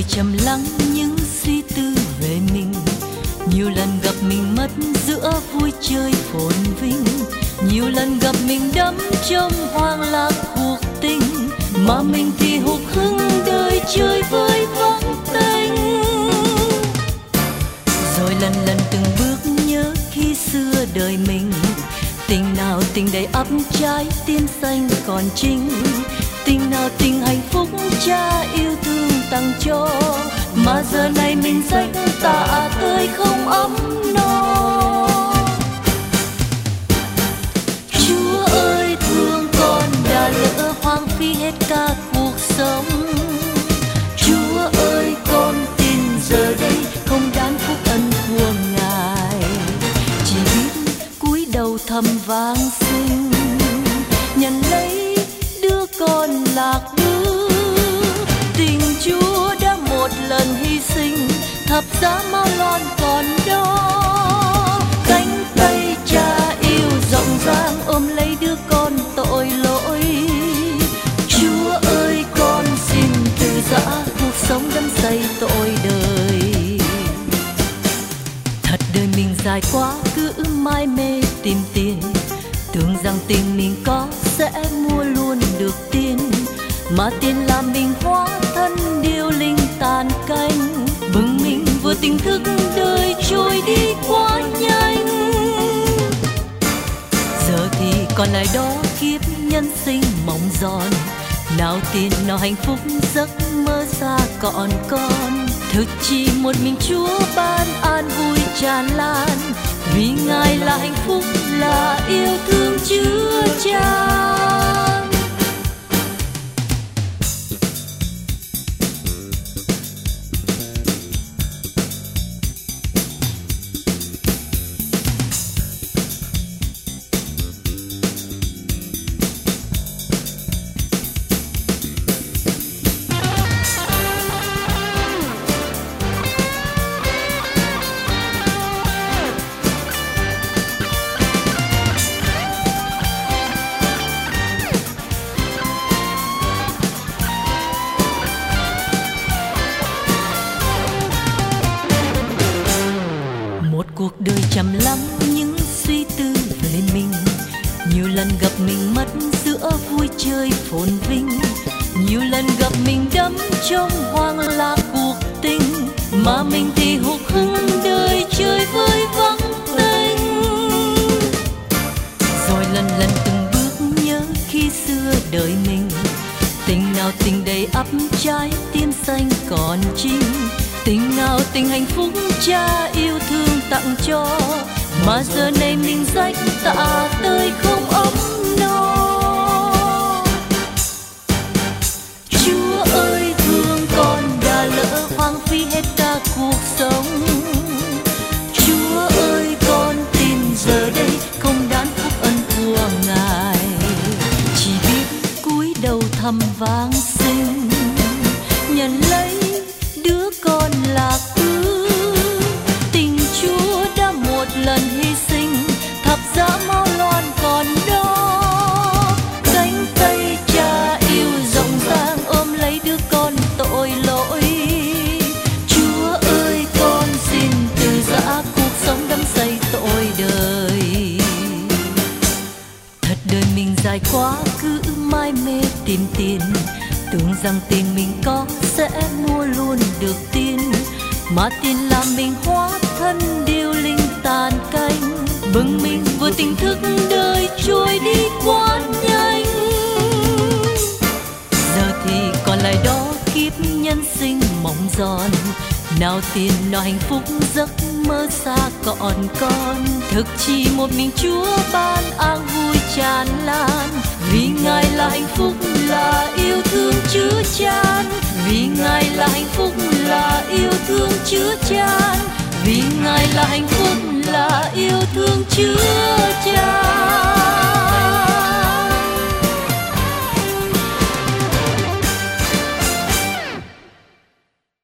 trầm lắng những suy tư về mình. Nhiều lần gặp mình mất giữa vui chơi phồn vinh, nhiều lần gặp mình đắm trong hoang lạc cuộc tình, mà mình thì hụt hẫng đời chơi với vắng tênh. Rồi lần lần từng bước nhớ khi xưa đời mình, tình nào tình đầy ắp trái tim xanh còn trinh, tình nào tình hạnh phúc cha yêu thương tặng cho, mà giờ này mình rách tả tơi không ấm no. Chúa ơi thương con đã lỡ hoang phí hết cả cuộc sống. Chúa ơi con tin giờ đây không đáng phúc ân của Ngài, chỉ biết cúi đầu thầm vang xin nhận lấy đứa con lạc bước. Tình Chúa đã một lần hy sinh, thập giá máu loan còn đó. Cánh tay cha yêu rộng ràng ôm lấy đứa con tội lỗi. Chúa ơi con xin từ giã cuộc sống đắm say tội đời. Thật đời mình dài quá cứ mãi mê tìm tiền, tưởng rằng tiền mình có sẽ mua luôn được tiền, mà tiền làm mình hóa thân điêu linh tàn canh. Bừng mình vừa tỉnh thức đời trôi đi quá nhanh, giờ thì còn lại đó kiếp nhân sinh mộng giòn. Nào tiền nào hạnh phúc giấc mơ xa còn con, thực chỉ một mình Chúa ban an vui tràn lan, vì Ngài là hạnh phúc là yêu thương chứa chan. Cuộc đời trầm lắng những suy tư về mình, nhiều lần gặp mình mất giữa vui chơi phồn vinh, nhiều lần gặp mình đắm trong hoang lạc cuộc tình, mà mình thì hụt hẫng đời chơi với vắng tênh. Rồi lần lần từng bước nhớ khi xưa đời mình, tình nào tình đầy ắp trái tim xanh còn trinh, tình nào tình hạnh phúc cha yêu thương tặng cho, mà giờ này mình rách tả tơi không ấm no. Chúa ơi thương con đã lỡ hoang phí hết cả cuộc sống. Chúa ơi con tin giờ đây không đáng phúc ân của Ngài, chỉ biết cúi đầu thầm vang xin nhận lấy đứa con lạc ước. Tình Chúa đã một lần hy sinh, thập giá máu loan còn đó. Cánh tay cha yêu rộng ràng ôm lấy đứa con tội lỗi. Chúa ơi con xin từ giã cuộc sống đắm say tội đời. Thật đời mình dài quá cứ mãi mê tìm tiền, tưởng rằng tiền mình có sẽ mua luôn được tiền, mà tiền làm mình hóa thân điêu linh tàn canh. Bừng mình vừa tỉnh thức đời trôi đi quá nhanh, giờ thì còn lại đó kiếp nhân sinh mộng giòn. Nào tiền nào hạnh phúc giấc mơ xa còn con, thực chỉ một mình Chúa ban an vui tràn lan, vì Ngài là hạnh phúc là yêu thương chứa chan, vì Ngài là hạnh phúc là yêu thương chứa chan, vì Ngài là hạnh phúc là yêu thương chứa